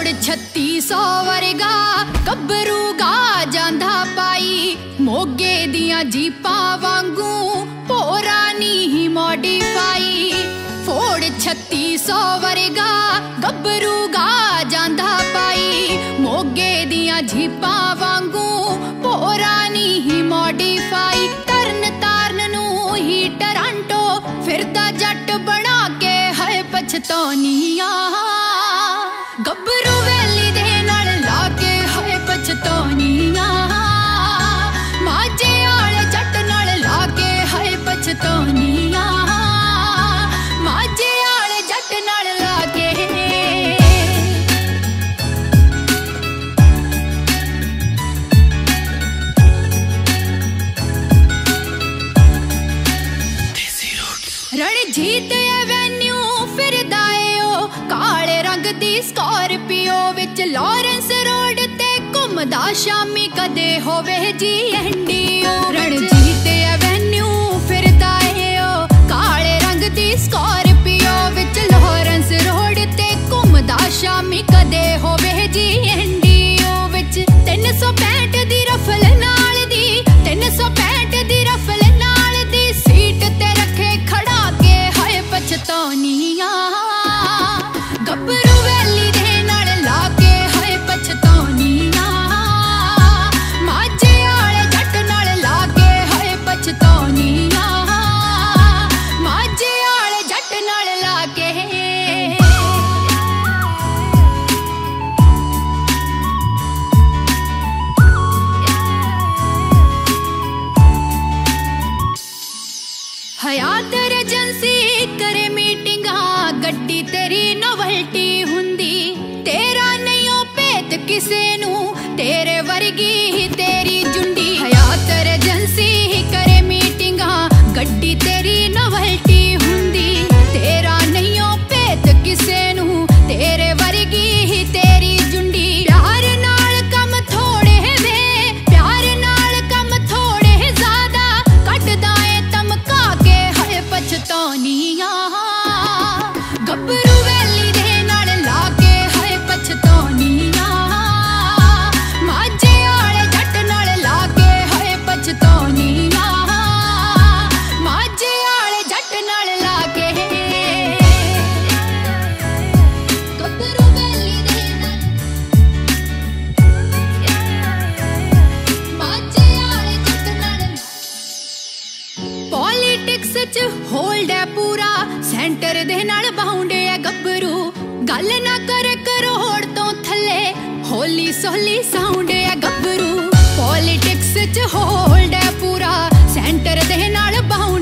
फोड़ 3600 वर्गा गब्बरू गा जांदा पाई मोगे दियां जीपां वांगू भोरा नी मॉडिफाई। फोड़ 3600 वर्गा गब्बरू गा जांदा पाई मोगे दियां जीपां वांगू भोरा नी मॉडिफाई। तरन तारन नू ही टरांटो फिरदा जट बना के है पछतौनिया गब्बरू वैली दे नाल लाके है पछतौनिया माझे आले जट नाल लाके है पछतौनिया माझे आले जट नाल लाके। रणजीत एवेन्यू फिरदा ए ओ काले रंग दी स्कॉर्पियो विच लॉरेंस रोड ते घुमदा शामी कदे होवे जी एंडियो। रणजीत एवेन्यू फिरदा ए ओ काले रंग दी स्कॉर्पियो विच लॉरेंस रोड ते घुमदा शामी कदे होवे जी एंडियो विच 365 दी रफल नाल दी 365 दी रफल नाल दी सीट ते रखे खड़ा के है पछतौनिया गब्बरू वैली दे नाल लाके है पछतौनिया माझे आले जट नाल लाके है पछतौनिया माझे आले जट नाल लाके। हयात एजेंसी करे मीटिंगा गड्डी तेरी नोवल्टी हुंदी तेरा नहीं ओ भेत किसे नू तेरे वर्गी ही तेरी जुंडी। हयात एजेंसी करे मीटिंगा गड्डी तेरी नोवल्टी हुंदी तेरा नहीं ओ भेत किसे नू तेरे वर्गी ही तेरी जुंडी। प्यार नाल कम थोड़े वे प्यार नाल कम थोड़े ज्यादा कटदा ए तमका के है पछतौनिया गब्बरू वैली दे नाल लाके है पछतौनिया माझे आले जट नाल लाके है पछतौनिया माझे आले जट नाल लाके। गब्बरू वैली दे नाल माझे आले जट नाल। पॉलिटिक्स च होल्ड है पूरा सेंटर दे नाल बाउंड है गब्बरू गल ना करे करोड़ तो थले होली सोली साउंड है गब्बरू। पॉलिटिक्स च होल्ड है पूरा सेंटर दे नाल बाउंड